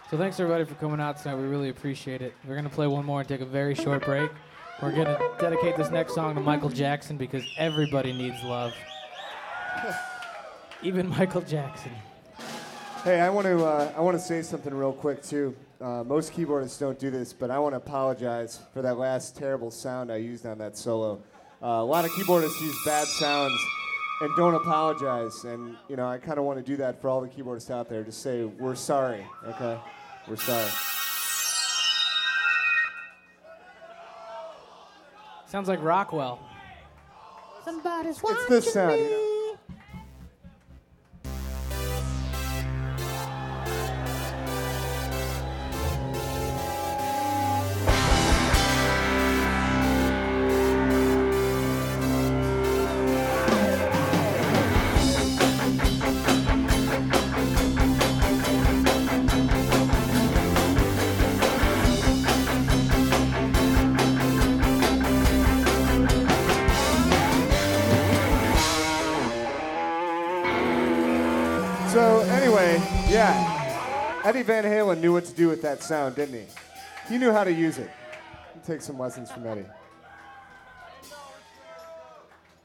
So thanks everybody for coming out tonight. We really appreciate it. We're gonna play one more and take a very short break. We're gonna dedicate this next song to Michael Jackson because everybody needs love. Even Michael Jackson. Hey, I want to say something real quick too. Most keyboardists don't do this, but I want to apologize for that last terrible sound I used on that solo. A lot of keyboardists use bad sounds and don't apologize, and I kind of want to do that for all the keyboardists out there. Just say we're sorry, okay? We're sorry. Sounds like Rockwell. Somebody's watching It's this sound. me. So anyway, yeah, Eddie Van Halen knew what to do with that sound, didn't he? He knew how to use it. Take some lessons from Eddie.